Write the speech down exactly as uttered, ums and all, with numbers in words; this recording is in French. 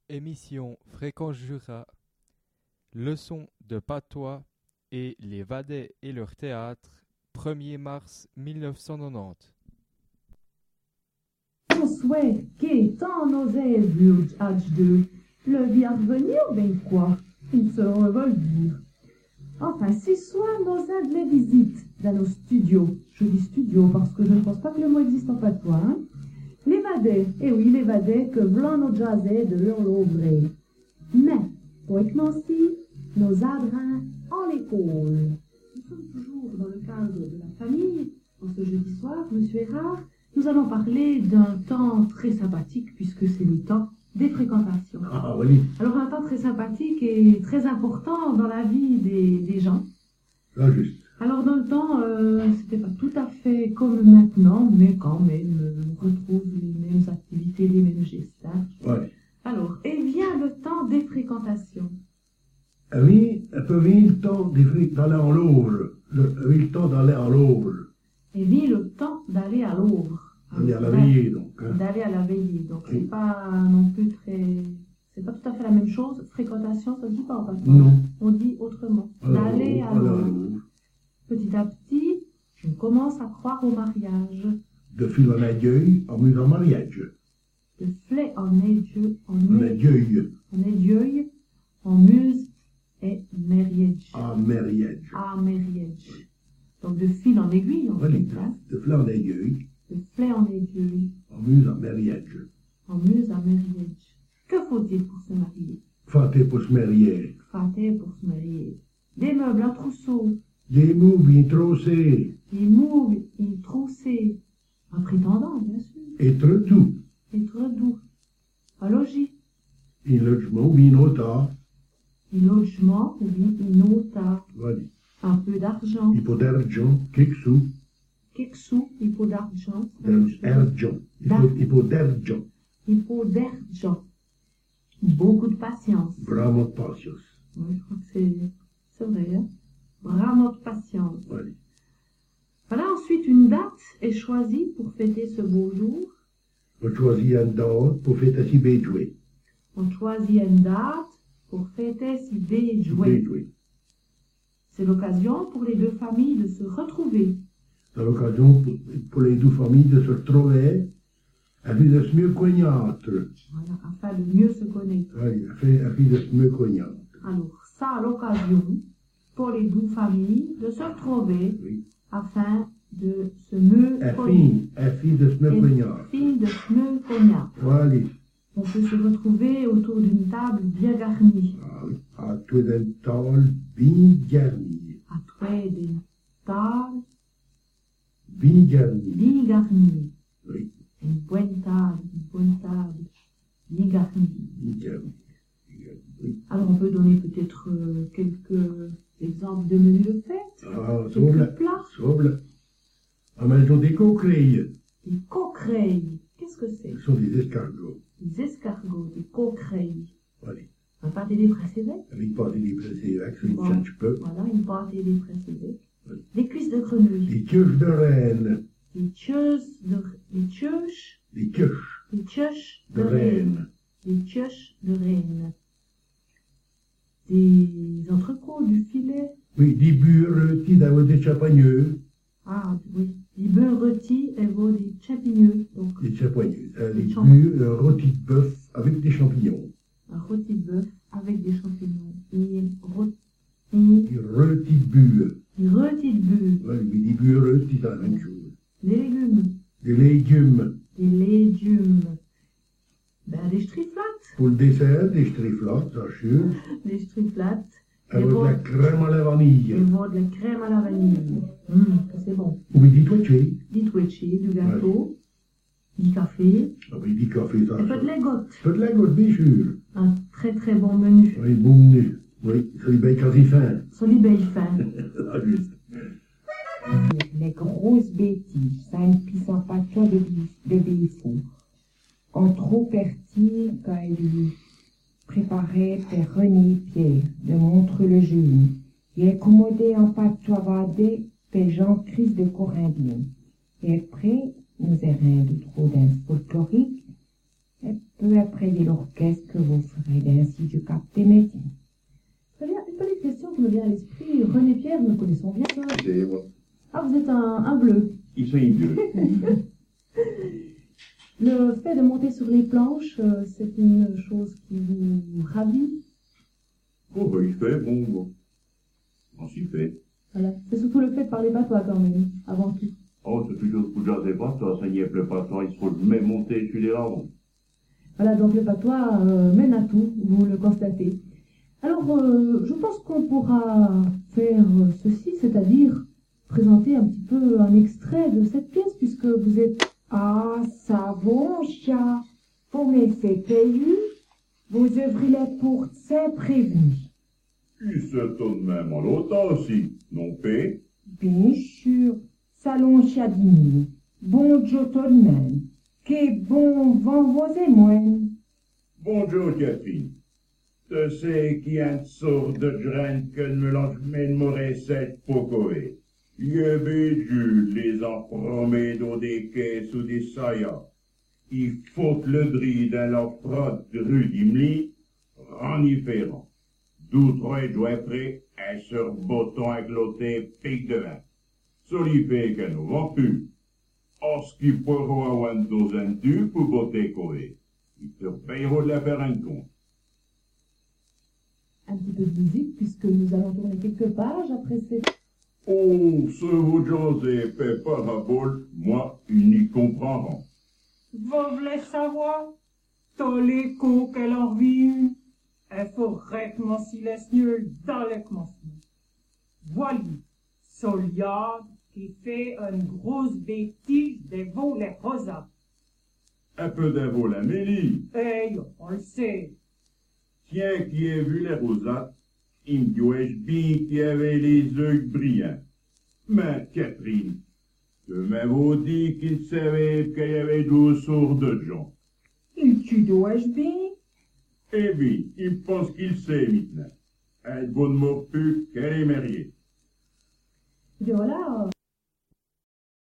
Émission Fréquence Jura, leçon de patois et les Vadais et leur théâtre, premier mars mille neuf cent quatre-vingt-dix. On souhaite qu'étant nos élèves H deux, le vient revenir, ben quoi, il se revolvir. Enfin, si soit nos aides les visites dans nos studios, je dis studios parce que je ne pense pas que le mot existe en patois, hein. Les Vadais, eh oui, les Vadais que v'là nos jazzés de leur vrai. Mais, pour Nancy, nos adrins en l'école. Nous sommes toujours dans le cadre de la famille. En ce jeudi soir, Monsieur Erard, nous allons parler d'un temps très sympathique puisque c'est le temps des fréquentations. Ah oui. Alors un temps très sympathique et très important dans la vie des, des gens. Là, juste. Alors dans le temps, euh, c'était pas tout à fait comme maintenant, mais quand même, euh, on retrouve les mêmes activités, les mêmes gestes. Hein. Ouais. Alors, et vient le temps des fréquentations. Ah oui, un peu vite le temps d'aller en Louvre. Le, oui, le temps d'aller en Louvre. Et vient le temps d'aller à Louvre. D'aller à la veillée, donc. Hein. D'aller à la veillée. Donc Oui. c'est pas non plus très... C'est pas tout à fait la même chose. Fréquentation, ça se dit pas en fait. Non. On dit autrement. Alors, D'aller à aller à Louvre. Louvre. Petit à petit, je commence à croire au mariage. De fil en aiguille, en mise en mariage. De flé en aiguille, en En aiguille, aiguille, en aiguille, en muse et mariage. en mariage. À mariage. Donc de fil en aiguille, en Voilà, fait. Hein. de fil en aiguille, De flé en aiguille, en mise en mariage. en muse à mariage. Que faut-il pour se marier? Fâté pour se marier. Fâté pour se marier. Des meubles, un trousseau, Des mots bien trossés. des moules, une troussée. Un prétendant, bien sûr. Être doux. Être doux. Un logis. Un logement bien nota. Un logement, oui, une nota. Voilà. Un peu d'argent. Il faut d'argent, quelques sous. Quelques sous, il faut d'argent. c'est la même chose. D'argent. Il faut, il faut d'argent. Il faut d'argent. Beaucoup de patience. Vraiment de patience. Oui, je crois que c'est, c'est vrai. Hein? Vraiment de patience. Voilà. Voilà, ensuite, une date est choisie pour fêter ce beau jour. On choisit une date pour fêter si bien joué. On choisit une date pour fêter ce bel Bien jouet. joué. C'est l'occasion pour les deux familles de se retrouver. C'est l'occasion pour, pour les deux familles de se retrouver afin de se mieux connaître. Voilà, afin de mieux se connaître. Oui, afin, afin de se mieux connaître. Alors, ça, l'occasion pour les deux familles de se retrouver Oui. afin de se mieux Afin, connaître. afin de se mieux connaître. Afin de se mieux connaître. Voilà. On peut se retrouver autour d'une table bien garnie. Ah oui. À tout d'un table bien garni. À trouver des tables Bien garni. bien garnies. Oui, Une bonne table, une bonne table bien garnie. bien garni. Bien garni. Oui. Alors on peut donner peut-être euh, quelques exemples de menus de fête. Ah, sauve la. Quelques plats. Sauve la. En maison des coquilles. Des coquerelles. Qu'est-ce que c'est? Ce sont des escargots. Des escargots, des coquerelles. Voilà. Un pâté des pressés Avec pas des livres, c'est avec une Voilà. change peu. Voilà, une pâté des pressés Oui. Des cuisses de grenouille. Des queues de reine. Des pioches de... Des pioches... Des queues Des pioches de reine. Des pioches de reine. Des entrecôtes, du filet. Oui, des bures, des d'avoir des champagneux. Ah oui, des beurres rôtis et vos des champignons. Donc Des champagneux. Euh, Des des champignons. bures, un rôti de bœuf avec des champignons. un rôti de bœuf avec des champignons. Et rôti, Des rôtis de bure. des rôtis de bœuf. Ouais, mais des bures, c'est la même chose. Des légumes. Des légumes. Des légumes. Ben des striflates. Pour le dessert, des striflates, ça sûr. Des striflates. Avec Et de la bon. crème à la vanille. Et vos de la crème à la vanille. Hum, ça c'est bon. Oui, des toichés. Du twitchy, du gâteau. Du café. Ah oui, des cafés, ça Et peu de sûr. légotes. Peu de la goutte, bien sûr. Un très très bon menu. Oui, bon menu. Oui, c'est les belles quasi fins. Solibel fin. Ah, juste. Les grosses bêtises, ça ne pisse en pâture de, de défaut. En trop parti quand il préparait Père René Pierre de Montreux-le-Jeune, et accommodé en pâture vadé Père Jean-Christ de Corindien. Et après, nous errons de trop d'un folklorique, Et peu après l'orchestre que vous ferez d'ainsi du cap des métiers. Très bien. Une petite question qui me vient à l'esprit. René Pierre, nous connaissons bien. C'est moi. Ah, vous êtes un, un bleu. Ils sont idiots. Le fait de monter sur les planches, euh, c'est une chose qui vous ravit. Oh, bah, il fait bon, bon. On s'y fait. Voilà. C'est surtout le fait de parler patois quand même, avant tout. Oh, c'est toujours pour jaser pas, toi, ça n'y est plus pas, toi, il faut même monter sur les ravons. Voilà, donc le patois euh, mène à tout, vous le constatez. Alors, euh, je pense qu'on pourra faire euh, ceci, c'est-à-dire présenter un petit peu un extrait de cette pièce, puisque vous êtes... Ah, ça va, chat. Vous me faites payer. Vous ouvrez les portes, c'est prévenu. Il se tourne même en l'autre aussi, non paix. Bien sûr. Salon chat dîner. Bon Dieu tout de même. Que bon vent vos émoines. Bonjour, Catherine. Tu sais qu'il y a une sorte de graine que me lance mais m'aurait cette pocoé. Je bédu les empromets dans des caisses ou des saillas. Il faut que le dri dans la frotte de rue d'Imli, reniférant. D'outre doit près, un sur botton avec l'ôté pique de vin. Solifé que nous vend plus. En ce qui pourra avoir une douzaine du pour botter coé. Ils te payeront de la faire un compte. Un petit peu de musique, puisque nous allons tourner quelques pages après cette... Oh, ce vous jasez fait parabole, moi, il n'y comprend. Vous voulez savoir? Tous les coups qu'elle en vit, elle ferait mon silencieux dans le commencement. Voilà, Soliard qui fait une grosse bêtise de voler Rosa. Un peu d'invo la Mélie. Eh, on le sait. Tiens, qui a vu les rosates, il me dit bien qu'il avait les yeux brillants. Mais Catherine, tu m'avais dit qu'il savait qu'il y avait douze sortes de gens. Il tu dois-je bien? Eh bien, il pense qu'il sait maintenant. Elle bonne mot plus qu'elle est mariée. Et bien voilà,